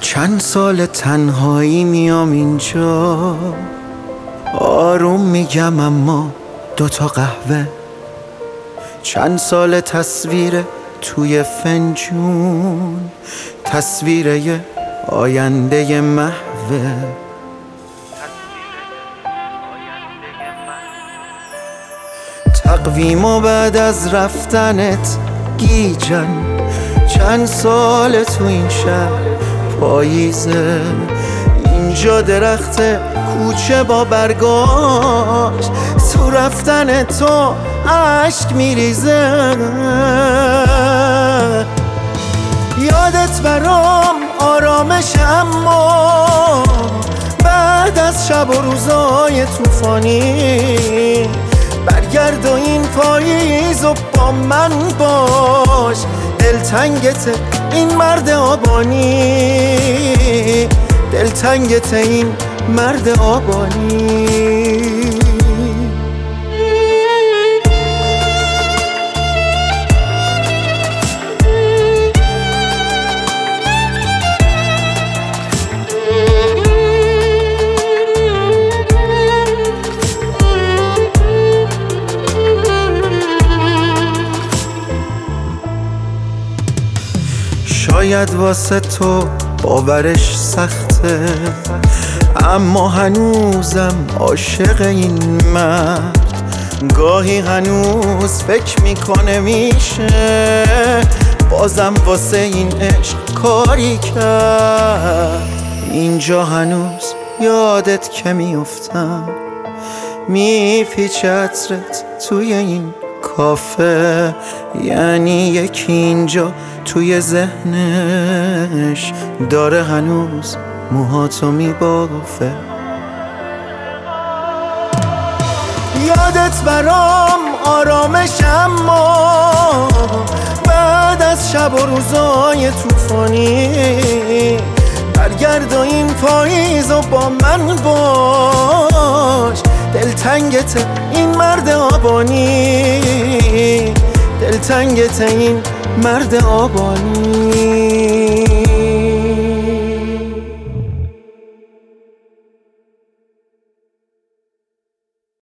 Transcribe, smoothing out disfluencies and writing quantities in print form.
چند سال تنهایی میام اینجا، آروم میگم اما 2 تا قهوه. چند سال تصویر توی فنجون، تصویر یه آینده محوه. تقویم و بعد از رفتنت گیجن، چند سال تو این شهر پاییزه. اینجا درخت کوچه با برگاش، تو رفتن تو عشق میریزه. یادت برام آرامش، اما بعد از شب و روزای طوفانی برگرد و این پاییز و با من باش. دلتنگت این مرد آبانی، دلتنگت این مرد آبانی. شاید واسه تو باورش سخته، اما هنوزم عاشق این مرد. گاهی هنوز فکر میکنه میشه بازم واسه این عشق کاری کرد. اینجا هنوز یادت که میافتم، میپیچه عطرت توی این کافه. یعنی یکی اینجا توی ذهنش داره هنوز موهاتو میبافه. یادت برام آرامش، اما بعد از شب و روزای طوفانی برگرد و این پاییز و با من باش. دلتنگت این مرد آبانی، دلتنگت این مرد آبانی.